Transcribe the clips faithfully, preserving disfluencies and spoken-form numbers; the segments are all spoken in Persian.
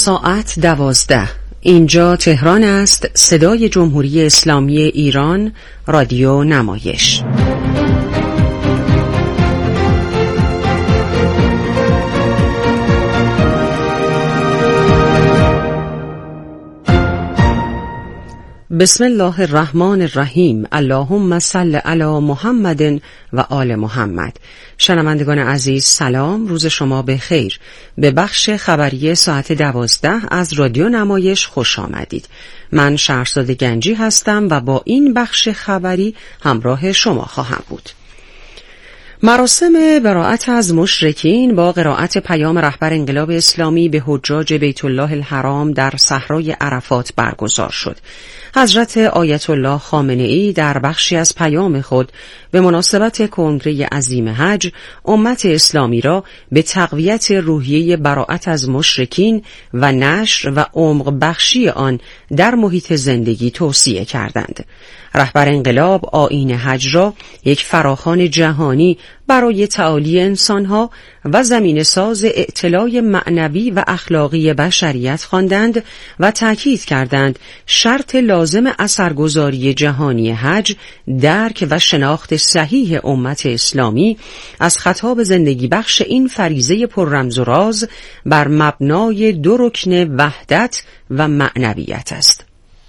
ساعت دوازده. اینجا تهران است. صدای جمهوری اسلامی ایران، رادیو نمایش. بسم الله الرحمن الرحیم. اللهم صل علی محمد و آل محمد. شنوندگان عزیز سلام، روز شما به خیر. به بخش خبری ساعت دوازده از رادیو نمایش خوش آمدید. من شهرزاد گنجی هستم و با این بخش خبری همراه شما خواهم بود. مراسم براءت از مشرکین با قرائت پیام رهبر انقلاب اسلامی به حجاج بیت الله الحرام در صحرای عرفات برگزار شد. حضرت آیت الله خامنه‌ای در بخشی از پیام خود به مناسبت کنگره عظیم حج امت اسلامی را به تقویت روحیه براءت از مشرکین و نشر و عمق بخشی آن در محیط زندگی توصیه کردند. رهبر انقلاب آیین حج را یک فراخوان جهانی برای تعالی انسانها و زمین ساز اعتلاء معنوی و اخلاقی بشریت خواندند و تأکید کردند شرط لازم اثرگذاری جهانی حج درک و شناخت صحیح امت اسلامی از خطاب زندگی بخش این فریضه پر رمز و راز بر مبنای دو رکن وحدت و معنویت است.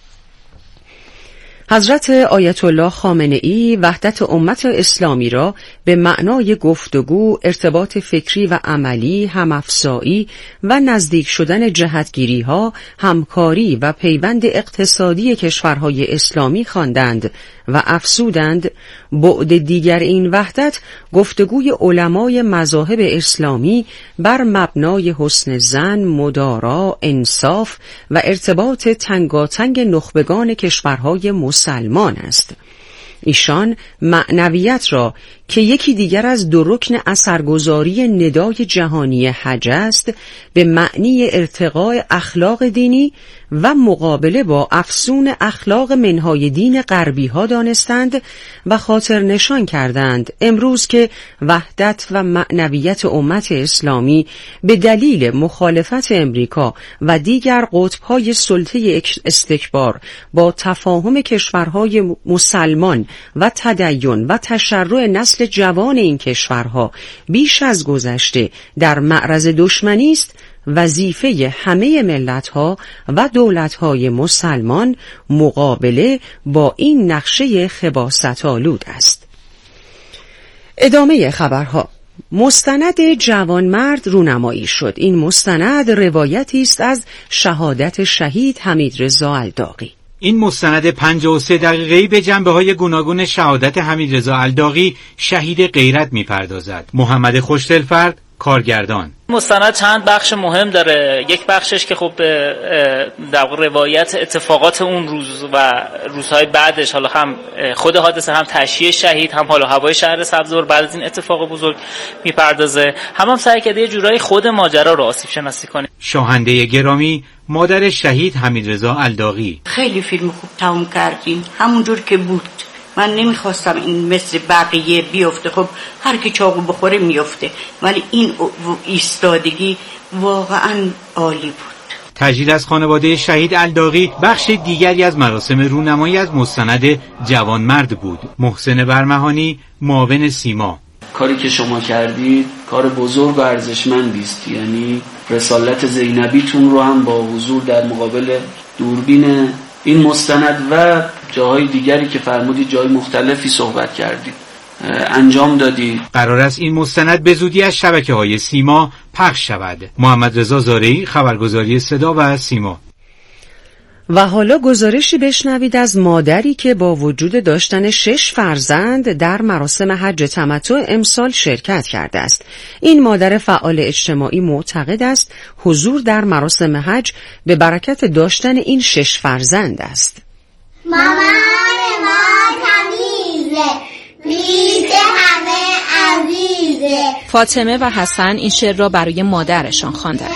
حضرت آیت الله خامنه‌ای وحدت امت اسلامی را به معنای گفتگو، ارتباط فکری و عملی، همافزایی و نزدیک شدن جهتگیری‌ها، همکاری و پیوند اقتصادی کشورهای اسلامی خواندند و افزودند بعد دیگر این وحدت گفتگوی علمای مذاهب اسلامی بر مبنای حسن ظن، مدارا، انصاف و ارتباط تنگاتنگ نخبگان کشورهای مسلمان است. ایشان معنویت را که یکی دیگر از دو رکن اثرگذاری ندای جهانی حج است به معنی ارتقاء اخلاق دینی و مقابله با افسون اخلاق منهای دین غربی ها دانستند و خاطر نشان کردند امروز که وحدت و معنویت امت اسلامی به دلیل مخالفت امریکا و دیگر قطب‌های سلطه استکبار با تفاهم کشورهای مسلمان و تدین و تشرع نسل جوان این کشورها بیش از گذشته در معرض دشمنی است، وظیفه همه ملت‌ها و دولت‌های مسلمان مقابله با این نقشه خباثت‌آلود است. ادامه خبرها. مستند جوانمرد رونمایی شد. این مستند روایتی است از شهادت شهید حمیدرضا الداغی. این مستند پنجاه و سه دقیقه‌ای به جنبه‌های گوناگون شهادت حمیدرضا الداغی شهید غیرت می‌پردازد. محمد خوشدلفرد، کارگردان. مستند چند بخش مهم داره. یک بخشش که خب در روایت اتفاقات اون روز و روزهای بعدش، حالا هم خود حادثه، هم تشییع شهید، هم حالا هوای شهر سبزور بعد از این اتفاق بزرگ میپردازه. هم هم سعی کرده یه جورایی خود ماجرا رو آسیب شناسی کنه. شاهنده گرامی، مادر شهید حمیدرضا الداغی: خیلی فیلم خوب تموم کردیم، همونجور که بود. من نمیخواستم این مثل بقیه بیفته، خب هر کی چاقو بخوره میفته، ولی این ایستادگی واقعا عالی بود. تجلیل از خانواده شهید الداغی بخش دیگری از مراسم رونمایی از مستند جوانمرد بود. محسن برمهانی، معاون سیما: کاری که شما کردید کار بزرگ و ارزشمندی است، یعنی رسالت زینبیتون رو هم با حضور در مقابل دوربین این مستند و جاهای دیگری که فرمودید جای مختلفی صحبت کردید انجام دادید. قرار است این مستند به زودی از شبکه‌های سیما پخش شود. محمد رضا زارعی، خبرگزاری صدا و سیما. و حالا گزارشی بشنوید از مادری که با وجود داشتن شش فرزند در مراسم حج تمتع امسال شرکت کرده است. این مادر فعال اجتماعی معتقد است حضور در مراسم حج به برکت داشتن این شش فرزند است. مامان ما تمیزه، لیست همه عزیزه. فاطمه و حسن این شعر را برای مادرشان خواندند.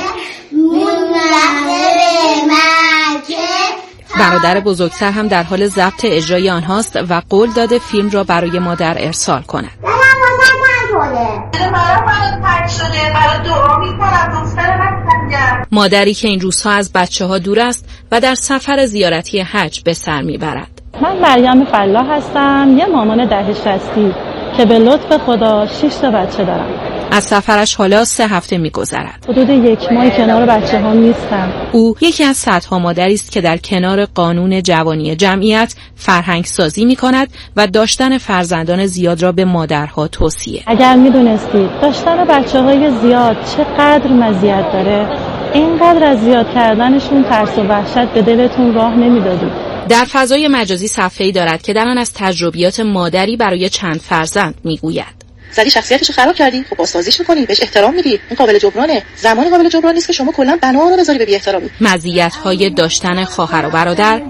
برادر بزرگتر هم در حال ضبط اجرای آنهاست و قول داده فیلم را برای مادر ارسال کند. دلم واسه من توله. برای من پاک شده، برای دعا میکنم دختر من مادری که این روزها از بچه ها دور است و در سفر زیارتی حج به سر میبرد. من مریم فلاح هستم، یه مامان ده شصتی که به لطف خدا شش تا بچه دارم. از سفرش حالا سه هفته میگذرد. حدود یک ماه کنار بچه ها نیستم. او یکی از صدها مادری است که در کنار قانون جوانی جمعیت فرهنگ سازی می کند و داشتن فرزندان زیاد را به مادرها توصیه. اگر می دونستید داشتن بچه های زیاد چقدر مزیت داره، اینقدر از زیاد کردنشون ترس و وحشت به دلتون راه نمی دادید. در فضای مجازی صفحه‌ای دارد که در آن از تجربیات مادری برای چند فرزند میگوید. زدی شخصیتشو خراب کردی، خب بازسازیش می‌کنی، بهش احترام میدی، این قابل جبرانه. زمانی قابل جبران نیست که شما کلا بنا رو بذاری به بی‌احترامی. مزیت‌های داشتن خواهر و برادر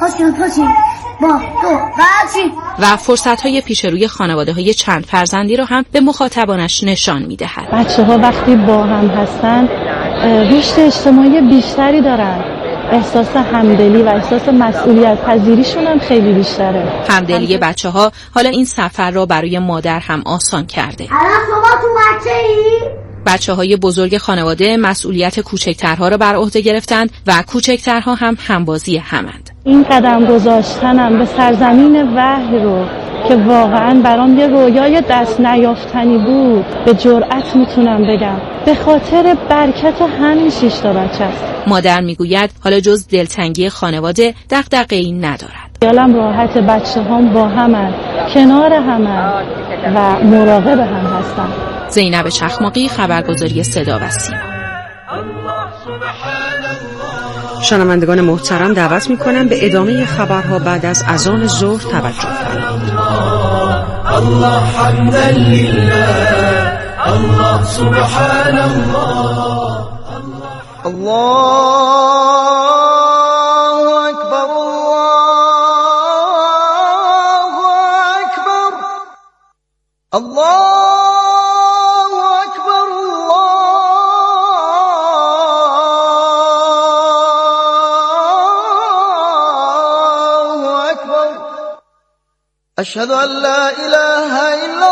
و فرصت‌های پیش روی خانواده‌های چند فرزندی را هم به مخاطبانش نشان می‌دهد. بچه‌ها وقتی با هم هستن رشد اجتماعی بیشتری دارن. احساس همدلی و احساس مسئولیت پذیریشون هم خیلی بیشتره. همدلی بچه ها حالا این سفر را برای مادر هم آسان کرده. الان شما تو بچه‌ای؟ بچه های بزرگ خانواده مسئولیت کوچکترها را بر عهده گرفتند و کوچکترها هم همبازی همند. این قدم گذاشتنم به سرزمین وحی رو که واقعاً برام یه رویای دست نیافتنی بود به جرأت میتونم بگم به خاطر برکت همین شش تا بچه است. مادر میگوید حالا جز دلتنگی خانواده دغدغه‌ای ندارد. خیالم راحت، بچه هم با همن، کنار همن و مراقب هم هستن. زینب چخماقی، خبرگزاری صدا و سیما. شنوندگان محترم دعوت میکنم به ادامه خبرها بعد از اذان ظهر توجه فرمایید. الله حمدا لله، الله سبحان الله، الله اکبر، الله اکبر، الله أشهد أن لا إله إلا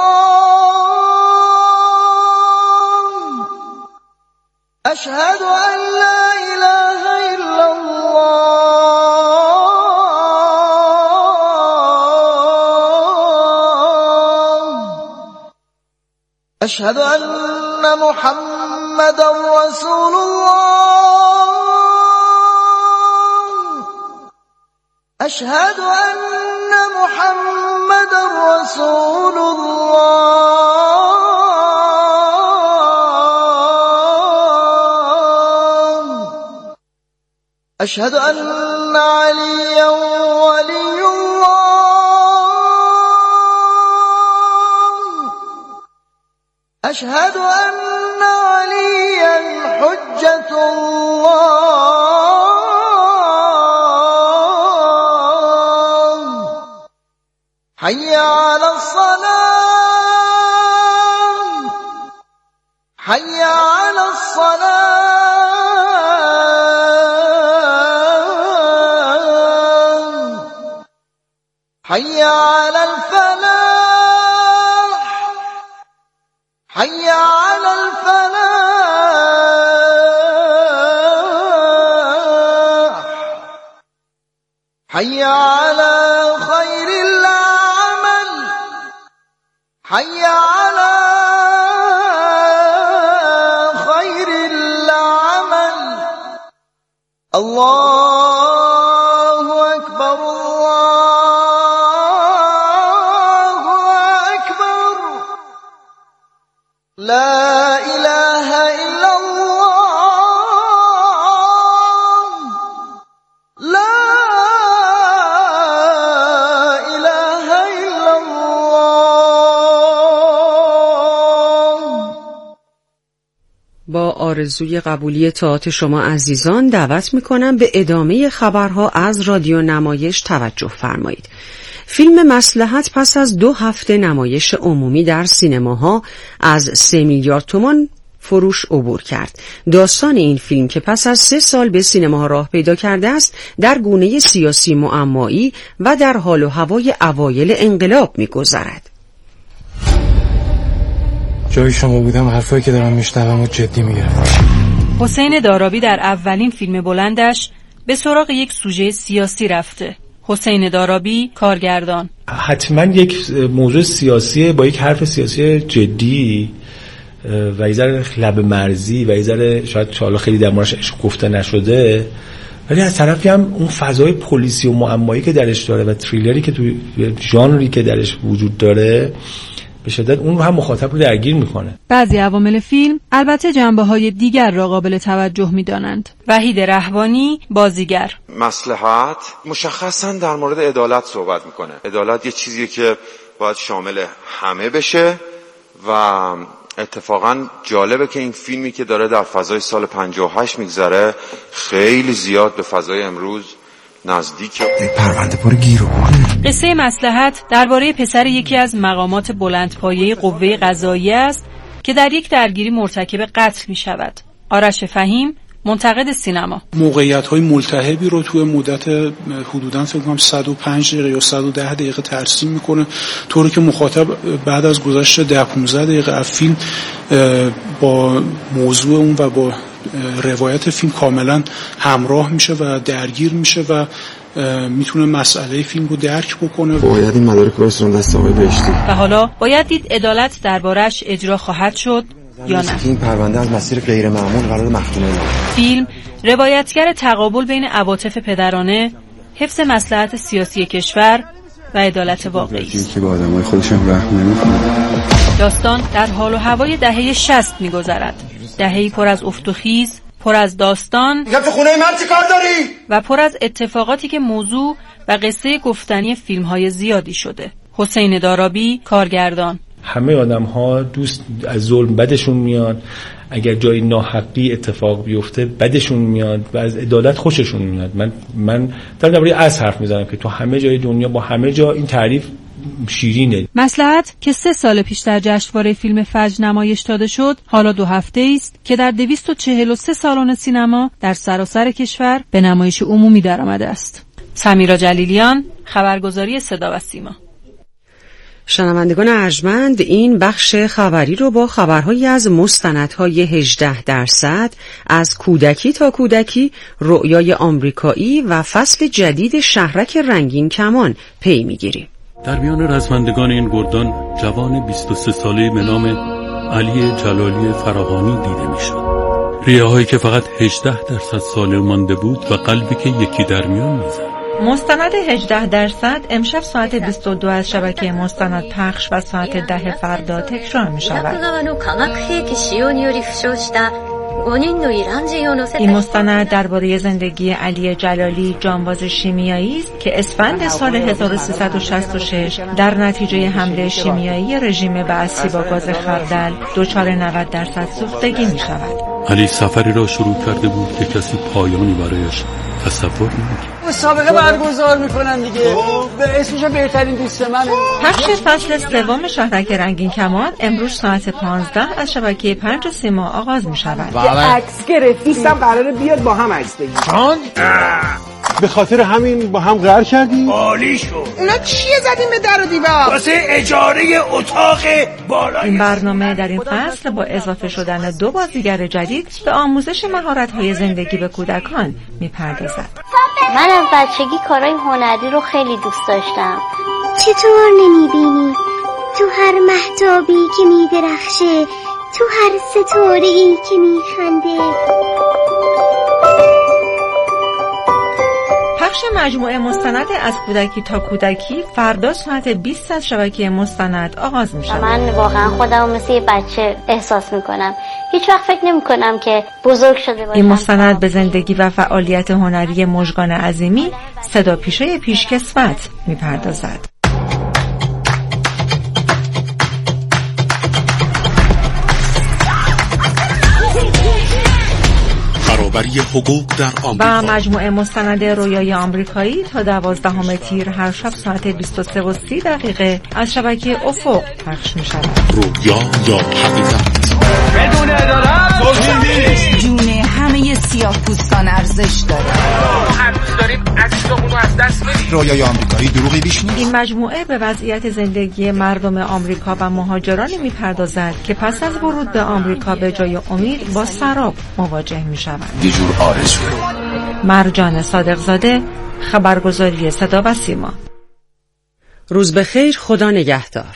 الله، أشهد أن لا إله إلا الله، أشهد أن محمد رسول الله، أشهد أن محمد رسول الله، أشهد أن عليا ولي الله، أشهد أن عليا حجة الله، حي على الصلاة، حي على الصلاة، حي على الفلاح، حي على الفلاح، حي على خير العمل، حي على خير العمل، الله أكبر، الله أكبر، لا إله إلا الله، لا إله إلا الله. با آرزوی قبولی طاعات شما عزیزان دعوت میکنم به ادامه خبرها از رادیو نمایش توجه فرمایید. فیلم مصلحت پس از دو هفته نمایش عمومی در سینماها از سه میلیارد تومان فروش عبور کرد. داستان این فیلم که پس از سه سال به سینماها راه پیدا کرده است در گونه سیاسی معمایی و در حال و هوای اوایل انقلاب می‌گذرد. جای شما بودم حرفایی که دارم میشنوم و جدی میگیرم. حسین دارابی در اولین فیلم بلندش به سراغ یک سوژه سیاسی رفته. حسین دارابی، کارگردان: حتما یک موضوع سیاسی با یک حرف سیاسی جدی و یه ذره لب مرزی و یه ذره شاید حالا خیلی در موردش گفته نشده، ولی از طرفی هم اون فضای پلیسی و معمایی که درش داره و تریلری که توی ژانری که درش وجود داره به شدت اون رو هم مخاطب رو درگیر میکنه. بعضی عوامل فیلم البته جنبه‌های دیگر را قابل توجه می‌دانند. وحید رهبانی، بازیگر: مصلحت مشخصاً در مورد عدالت صحبت میکنه. عدالت یه چیزیه که باید شامل همه بشه و اتفاقاً جالبه که این فیلمی که داره در فضای سال پنجاه و هشت میگذره خیلی زیاد به فضای امروز نزدیکه. پرونده پر گیر و گوره. قصه مصلحت درباره پسر یکی از مقامات بلندپایه قوه قضاییه است که در یک درگیری مرتکب قتل می شود. آرش فهیم، منتقد سینما: موقعیت‌های ملتهبی رو توی مدت حدوداً فکر کنم صد و پنج دقیقه یا صد و ده دقیقه ترسیم میکنه، طوری که مخاطب بعد از گذشت ده پانزده دقیقه از فیلم با موضوع اون و با روایت فیلم کاملا همراه میشه و درگیر میشه و میتونه مسئله فیلم رو درک بکنه. باید این مدارک رو برسونن دست آقای بهشتی. و حالا باید دید عدالت دربارش اجرا خواهد شد یا نه. این پرونده از مسیر غیر معمول قرار مختومه. فیلم روایتگر تقابل بین عواطف پدرانه، حفظ مصلحت سیاسی کشور و عدالت واقعی است که با آدمای خودش هم رحم نمی‌کنه. داستان در حال و هوای دهه شصت می‌گذرد. دهه‌ای پر از افت و خیز، پر از داستان. میگم تو خونه من چی کار داری؟ و پر از اتفاقاتی که موضوع و قصه گفتنی فیلم‌های زیادی شده. حسین دارابی، کارگردان: همه آدم‌ها دوست از ظلم بدشون میاد، اگر جای ناحقی اتفاق بیفته بدشون میاد و از عدالت خوششون میاد. من من دارم درباره از حرف میزنم که تو همه جای دنیا با همه جا این تعریف شیرینه. مصلحت که سه سال پیش در جشنواره فیلم فجر نمایش داده شد، حالا دو هفته است که در دویست و چهل و سه سالن سینما در سراسر کشور به نمایش عمومی درآمده است. سمیرا جلیلیان، خبرگزاری صدا و سیما. شنوندگان ارجمند، این بخش خبری رو با خبرهایی از مستندهای هجده درصد، از کودکی تا کودکی، رؤیای آمریکایی و فصل جدید شهرک رنگین کمان پی میگیریم. در میان رزمندگان این گردان جوان بیست و سه ساله به نام علی جلالی فراهانی دیده میشد. ریه‌هایی که فقط هجده درصد سالم مانده بود و قلبی که یکی در میان میزد. مستند هجده درصد امشب ساعت بیست و دو از شبکه مستند پخش و ساعت ده فردا تکرار می شود. این مستند درباره زندگی علی جلالی، جانباز شیمیایی است که اسفند سال هزار و سیصد و شصت و شش در نتیجه حمله شیمیایی رژیم بعثی با گاز خردل دچار نود درصد سوختگی می شود. علی سفری را شروع کرده بود که کسی پایانی برایش تصور نمی‌کرد. مسابقه برگزار میکنن دیگه. به اسمش بهترین دوست منه. پخش فصل سوم شهرک رنگین کمان امروز ساعت پانزده از شبکه پنج سیما آغاز می شود. یه عکس گرفتیستم قراره بیاد با هم عکس بگیریم. چون؟ به خاطر همین با هم قرار کردیم؟ عالی شد. اونا چیه زدیم به در و دیوار؟ واسه اجاره اتاق بالای. این برنامه در این فصل با اضافه شدن دو بازیگر جدید به آموزش مهارت‌های زندگی به کودکان می‌پردازد. من از بچگی کارهای هنری رو خیلی دوست داشتم. چطور نمی‌بینی؟ تو هر مهتابی که می‌درخشه، تو هر ستاره‌ای که می‌خنده. پخش مجموعه مستند از کودکی تا کودکی فردا ساعت بیست از شبکه مستند آغاز می شود. من واقعا خودم مثل یه بچه احساس می کنم. هیچ وقت فکر نمی کنم که بزرگ شده باشم. این مستند به زندگی و فعالیت هنری مژگان عظیمی، صدا پیشه پیشکسوت می پردازد. حقوق در آمریکا و مجموعه مستند رویای آمریکایی تا دوازدهم تیر هر شب ساعت بیست و سه و سی دقیقه از شبکه افق پخش می شود. رویا یا حقیقت بدون عدالت جون همه سیاه پوستان ارزش داره. ما هر روز داریم عزیزامون رو از دست میدیم. رویای آمریکایی دروغی بیش نیست. این مجموعه به وضعیت زندگی مردم آمریکا و مهاجرانی میپردازد که پس از ورود به آمریکا به جای امید با سراب مواجه میشوند. یه جور آرزو. مرجان صادقزاده، خبرگزاری صدا و سیما. روز بخیر، خدا نگهدار.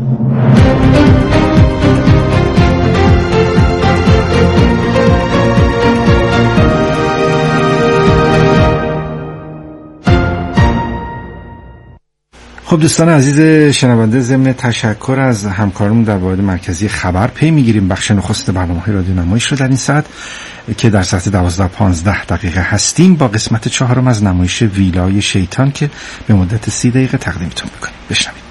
خب دوستان عزیز شنونده، ضمن تشکر از همکارمون در واحد مرکزی خبر پی میگیریم بخش نخست برنامه‌های رادیو نمایش رو در این ساعت که در ساعت دوازده پانزده دقیقه هستیم با قسمت چهارم از نمایش ویلای شیطان که به مدت سی دقیقه تقدیمتون میکنیم. بشنوید.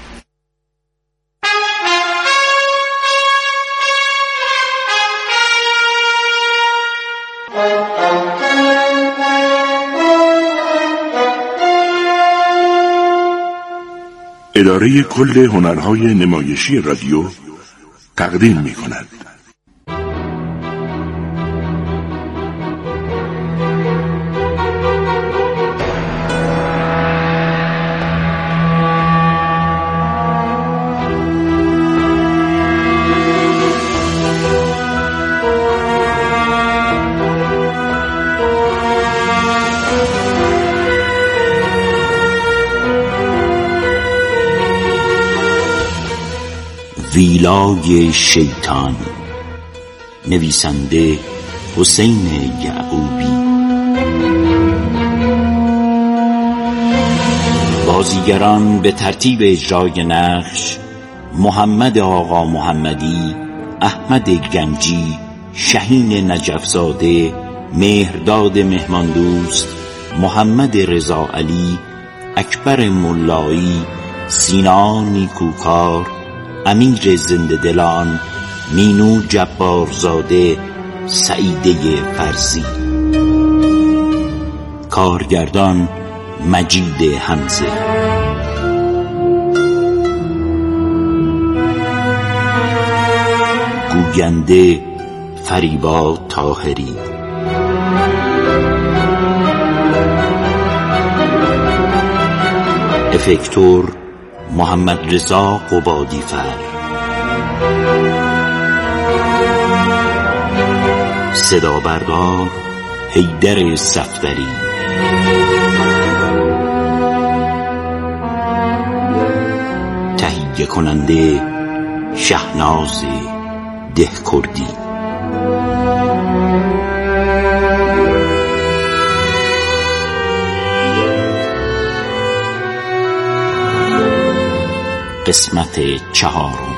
اداره کل هنرهای نمایشی رادیو تقدیم می کند. ویلای شیطان، نویسنده حسین یعقوبی. بازیگران به ترتیب اجرای نقش: محمد آقا محمدی، احمد گنجی، شهین نجفزاده، مهرداد مهماندوست، محمد رضا علی، اکبر ملایی، سینا نیکوکار، امیر زنده دلان، مینو جبارزاده، سعیده فرزی. کارگردان مجید حمزه. گوینده فریبا طاهری. افکتور محمد رضا قبادی فر. صدا بردار حیدر صفدری. تهیه کننده شهناز دهکردی. قسمت چهارم.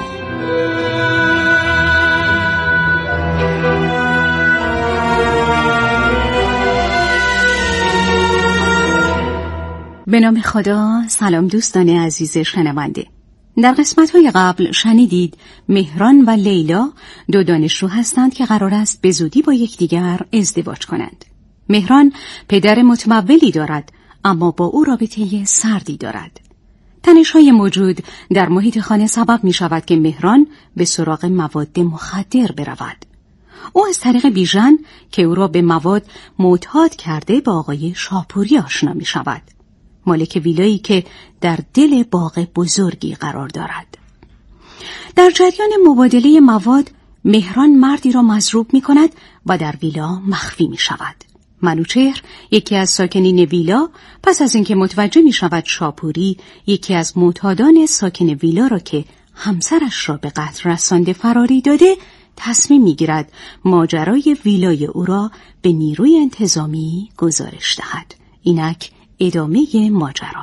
به نام خدا. سلام دوستان عزیز شنونده. در قسمت‌های قبل شنیدید مهران و لیلا دو دانشجو هستند که قرار است به زودی با یکدیگر ازدواج کنند. مهران پدر متمولی دارد اما با او رابطه سردی دارد. تنش‌های موجود در محیط خانه سبب می شود که مهران به سراغ مواد مخدر برود. او از طریق بیژن که او را به مواد معتاد کرده با آقای شاپوری آشنا می شود، مالک ویلایی که در دل باغ بزرگی قرار دارد. در جریان مبادله مواد مهران مردی را مضروب می کند و در ویلا مخفی می شود. منوچهر، یکی از ساکنین ویلا، پس از اینکه متوجه می شود شاپوری یکی از معتادان ساکن ویلا را که همسرش را به قتل رسانده فراری داده، تصمیم می گیرد ماجرای ویلای او را به نیروی انتظامی گزارش دهد. اینک ادامه ماجرا.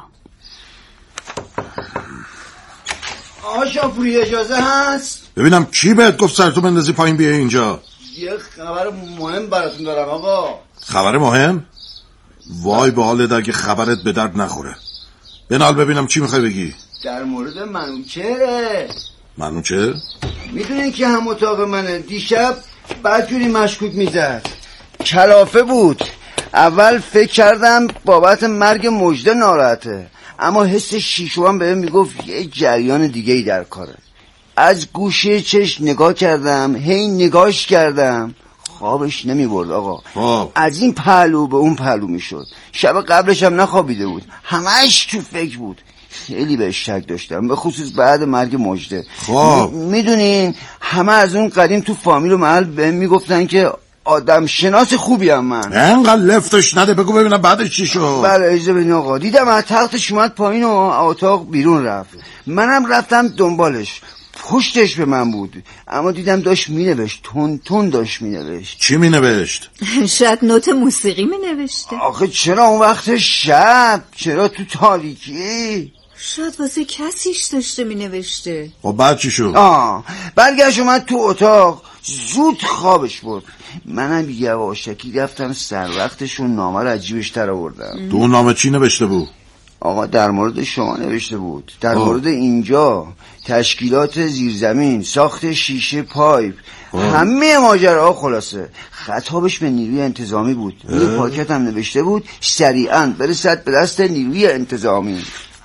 آقا شاپوری اجازه هست؟ ببینم کی بهت گفت سرتو بندازی پایین بیای اینجا؟ یه خبر مهم براتون دارم آقا. خبر مهم؟ وای به حالت اگه خبرت به درد نخوره. بنال ببینم چی میخوای بگی؟ در مورد منوچهره. منوچهر؟ میدونین که هم اتاق منه. دیشب بدجوری مشکوک میزد. کلافه بود. اول فکر کردم بابت مرگ مژده ناراحته، اما حس شیشو هم بهم میگفت یه جریان دیگه ای در کاره. از گوشه چشم نگاه کردم، هی نگاش کردم، خوابش نمی برد آقا. خب از این پهلو به اون پهلو می شد. شب قبلش هم نخوابیده بود، همش تو فکر بود. خیلی بهش شک داشتم، به خصوص بعد مرگ مجده. خب میدونین همه از اون قدیم تو فامیل و محل بهم میگفتن که آدم شناس خوبی هم من. انقدر لفتش نده، بگو ببینم بعدش چی شد. بله اجازه بدین آقا. دیدم از تختش اومد پایین و اتاق بیرون رفت، منم رفتم دنبالش. پشتش به من بود، اما دیدم داشت مینوشت، تون تون داشت مینوشت. چی مینوشت؟ شاید نوت موسیقی مینوشته. آخه چرا اون وقت شب؟ چرا تو تاریکی؟ شاید واسه کسیش داشته مینوشته. خب بعد چی شد؟ آه برگشت اومد تو اتاق، زود خوابش برد. منم یواشکی رفتم سر وقتشون نامه رو از جیبش در آوردم. تو اون نامه چی نوشته بود؟ آقا در مورد شما نوشته بود، در آه. مورد اینجا تشکیلات زیرزمین، ساخت شیشه پایپ، آه. همه ماجراها. خلاصه خطابش به نیروی انتظامی بود. یه پاکت هم نوشته بود سریعا برسد به دست نیروی انتظامی.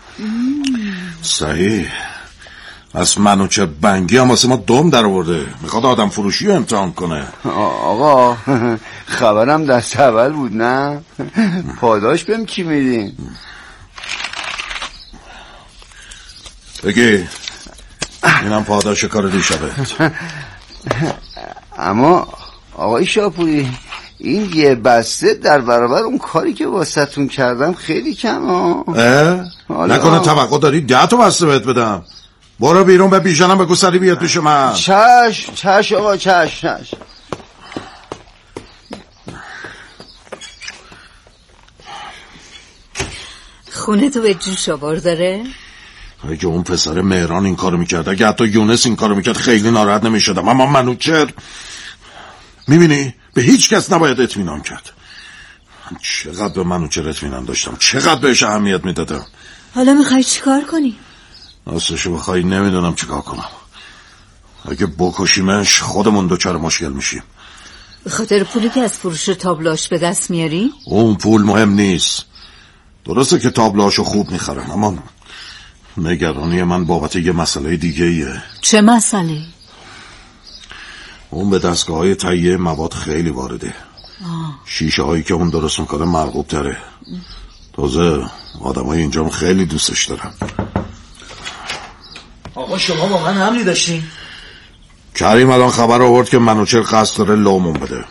صحیح. از منو چه بنگی هم واسه ما دم در آورده، میخواد آدم فروشی رو امتحان کنه. آقا خبرم دست اول بود نه؟ پاداش بهم چی میدین؟ بگی اینم پاداش کار دیشبت. اما آقای شاپوری این یه بسته در برابر اون کاری که واسهتون کردم خیلی کم ها. نکنه توقع داری ده تا بسته بهت بدم؟ برو بیرون به بیژنم بگو سری بیاد پیش من. چش چش آقا چش چش. خونه تو به جوش آور داره؟ اگه اون پسر مهران این کارو میکرد، اگه حتی یونس این کارو میکرد خیلی ناراحت نمیشدم، اما منوچهر میبینی به هیچ کس نباید اطمینان کرد. چقدر به منوچهر اطمینان داشتم، چقدر بهش اهمیت میدادم. حالا میخوای چیکار کنی؟ راستشو بخوای نمیدونم چیکار کنم. اگه بکشیمش خودمون دوچار مشکل میشیم. به خاطر پولی که از فروش تابلوهاش به دست میاری؟ اون پول مهم نیست. درسته که تابلوهاشو خوب میخرن، اما نگرانی من بابت یه مسئله دیگه ایه. چه مسئله؟ اون به دستگاه های تهیه مواد خیلی وارده. آه. شیشه هایی که اون درست میکنه مرغوب تره. تازه آدم های اینجا خیلی دوستش دارن. آقا شما با من حملی داشتین؟ کریم الان خبر آورد که منوچهر قصد داره لومون بده.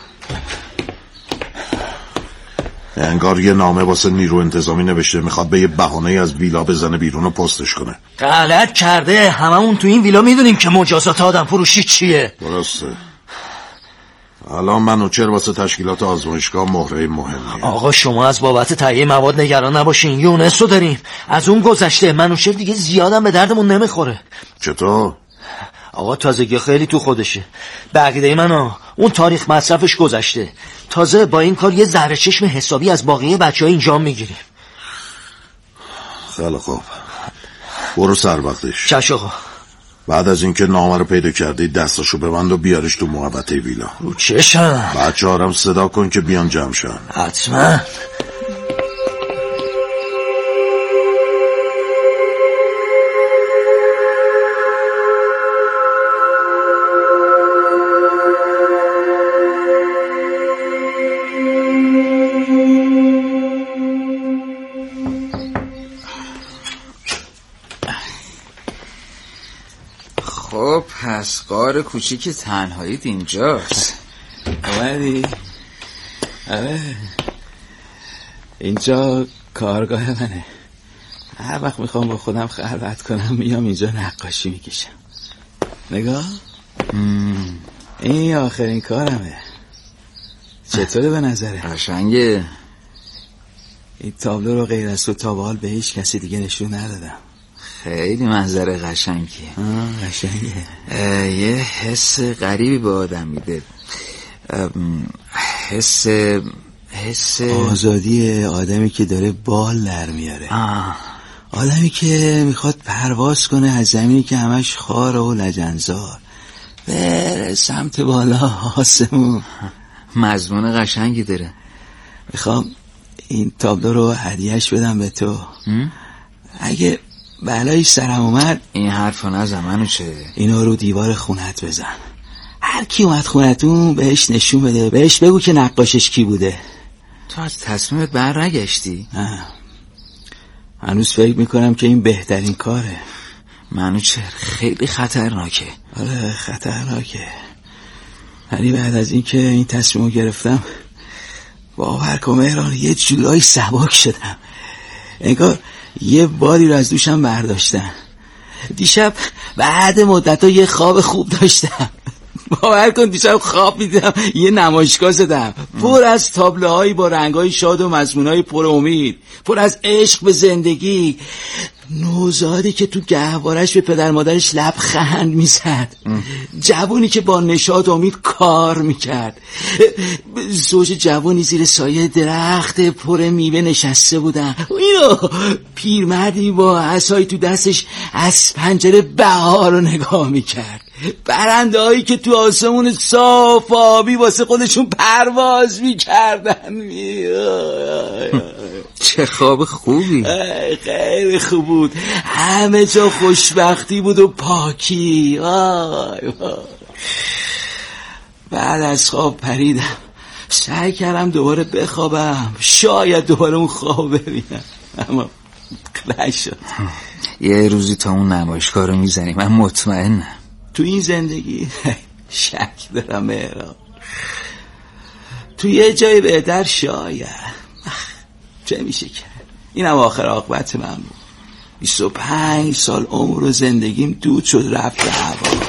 انگار یه نامه واسه نیرو انتظامی نوشته، میخواد به یه بهانه‌ای از ویلا بزنه بیرون و پستش کنه. غلط کرده، هممون تو این ویلا میدونیم که مجازات آدم فروشی چیه. درسته. الان منوچهر واسه تشکیلات آزمایشگاه مهره مهمیه. آقا شما از بابت تهیه مواد نگران نباشین، یونس رو داریم. از اون گذشته منوچهر دیگه زیادم به دردمون نمیخوره. چطور؟ آقا تازگی خیلی تو خودشه. به عقیده من اون تاریخ مصرفش گذشته. تازه با این کار یه ذره چشم حسابی از باقی بچه های اینجا میگیریم. خیلی خوب، برو سر وقتش. چش آقا. بعد از اینکه نامه رو پیدا کردی دستاشو ببند و بیارش تو محوطه ویلا. رو چشم. بچه هارم صدا کن که بیان جمع شن. حتما. خب پس غار کوچیک تنهاییت اینجاست. اومدی؟ آره اینجا کارگاه منه. هر وقت میخوام با خودم خلوت کنم میام اینجا نقاشی میکشم. نگاه این آخرین کارمه. چطوره به نظره؟ قشنگه. این تابلو رو غیر از تو تا به حال به هیچ کسی دیگه نشون ندادم. خیلی منظره قشنگیه. آه قشنگه. یه حس غریبی به آدم میده. حس حس آزادی آدمی که داره بال در میاره. آه. آدمی که میخواد پرواز کنه از زمینی که همش خار و لجنزار بره سمت بالا آسمون. مضمون قشنگی داره. میخوام این تابلو رو هدیهش بدم به تو. اگه بلایی سرم اومد این حرفا نزن منو چه. اینا رو دیوار خونت بزن. هر کی اومد خونتون بهش نشون بده، بهش بگو که نقاشش کی بوده. تو از تصمیمت بر نگشتی؟ نه، هنوز فکر میکنم که این بهترین کاره. منوچهر خیلی خطرناکه. آره خطرناکه، ولی بعد از این که این تصمیمو گرفتم باور کن مهران یه جورایی سبک شدم، انگار یه باری رو از دوشم برداشتم. دیشب بعد مدت ها یه خواب خوب داشتم، باور کن دیشب خواب میدم یه نمایشگاه زدم پر از تابلوهایی با رنگای شاد و مضمونای پر امید، پر از عشق به زندگی، نوزادی که تو گهوارش به پدر مادرش لبخند میزد، جوانی که با نشاط و امید کار میکرد، زوج جوانی زیر سایه درخت پر میوه نشسته بودن، اینو پیرمردی با عصایی تو دستش از پنجره بهار رو نگاه میکرد، پرنده هایی که تو آسمون صاف آبی واسه خودشون پرواز میکردن. چه خواب خوبی. خیلی خوب بود، همه جا خوشبختی بود و پاکی. وای وای. بعد از خواب پریدم، سعی کردم دوباره بخوابم، شاید دوباره اون خواب ببینم، اما نشد. یه روزی تا اون نمایشگاه رو میزنی، من مطمئنم. تو این زندگی شک دارم مهران، تو یه جای بهتر شاید. چه میشه کرد، اینم آخر عاقبت من بود. بیست و پنج سال عمر و زندگیم دود شد رفت به هوا.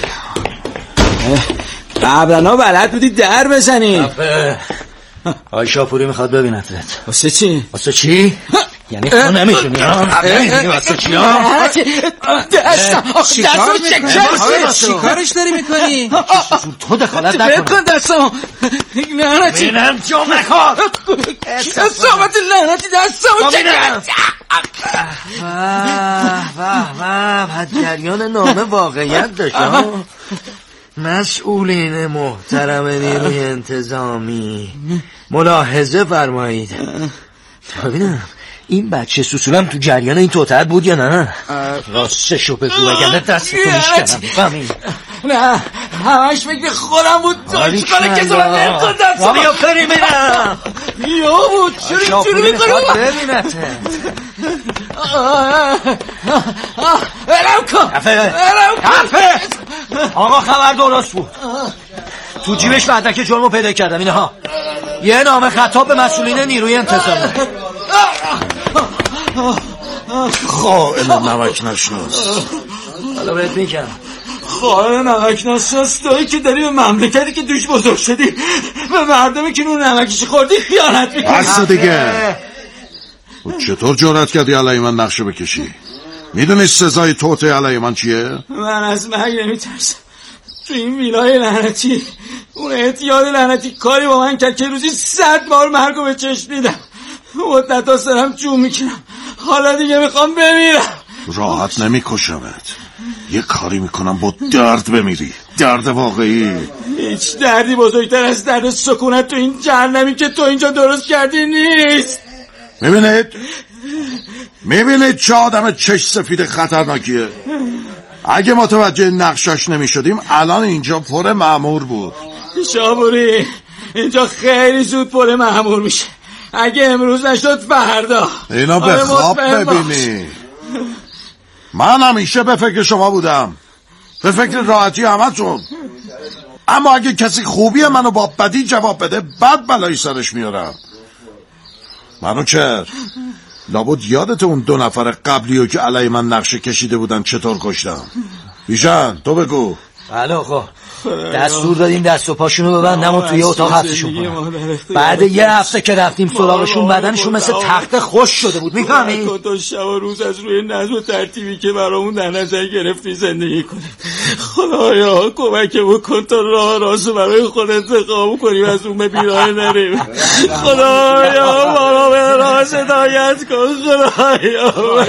قبلنا بلد بودی در بزنی. آی شاپوری میخواد ببینتت. واسه چی؟ واسه چی؟ یعنی تو نمیتونی ها؟ نمیتونی واسه چی ها؟ دستم دستم چکرش چیکارش داری میکنی؟ تو دخالت نکن. بکن دستم لعنتی. بینم جام نکن. اصابت لعنتی دستم چکرش. واه واه واه، جریان نامه واقعیت داشت. مسئولین محترم نیروی انتظامی ملاحظه فرمایید. ببینم این بچه سوسولم تو جریان این توطئه بود یا نه؟ راستشو بگو وگرنه دستتو میشکنم. نه همش فکر خودم بود. تو چیکاره که زمان نمیکن دستم. بیا پری میرم. یا بود چوری چوری میکنم. ببینته برم کن. کفه آقا خبر درست بود. تو جیبش مدرک جرمو پیدا کردم. اینها یه نامه خطاب به مسئولین نیروی انتظامی. خائن نمک نشناس. حالا بهت میگم خائن نمک نشناس تویی که داری به مملکتی که دوش بزرگ شدی، به مردمی که نون نمکش خوردی خیانت میکنی. بس دیگه. چطور جرأت کردی علیه من نقشه بکشی؟ میدونی سزای توطئه علیه من چیه؟ من از مرگ نمیترسم. تو این ویلای لعنتی اون اعتیاد لعنتی کاری با من کرد که روزی صد بار مرگو به چشم دیدم. مدت سرم جون میکنم، حالا دیگه میخوام بمیرم. راحت نمیکشمت، یه کاری میکنم با درد بمیری، درد واقعی. هیچ دردی بزرگتر از درد سکونت تو این جهنمی که تو اینجا درست کردی نیست. میبینید؟ میبینید چه آدم چشم سفید خطرناکیه؟ اگه متوجه نقشش نمیشدیم الان اینجا پر مأمور بود. شابوری اینجا خیلی زود پر مأمور میشه، اگه امروز نشد فردا. اینا به خواب ببینی. من همیشه به فکر شما بودم، به فکر راحتی همتون، اما اگه کسی خوبی منو با بدی جواب بده بعد بلایی سرش میارم. منوچهر لابد یادت اون دو نفر قبلیو که علیه من نقشه کشیده بودن چطور کشتم؟ بیژن تو بگو. بله آقا، دستور دادیم دست و پاشونو ببندم و توی اتاق حبسشون کنم. بعد یه هفته که رفتیم سراغشون بدنشون مثل تخت خوش شده بود. میفهمی؟ تو شب و روز از روی نظم و ترتیبی که برامون در نظر گرفتی زندگی کنیم. خدایا کمک بکن تا راه راستو برای خود انتخاب کنیم، از اون به بیراه نریم. خدایا ما به راه هدایت کن. خدایا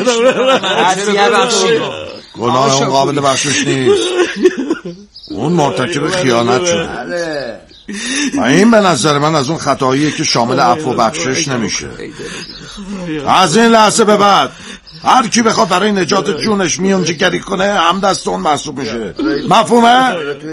گناه اون قابل بخشش نیست، اون مرتکب خیانت شده و این به نظر من از اون خطاییه که شامل عفو و بخشش نمیشه. از این لحظه به بعد هر کی بخواد برای نجات جونش میونجیگری کنه هم دست اون محسوب میشه. مفهومه؟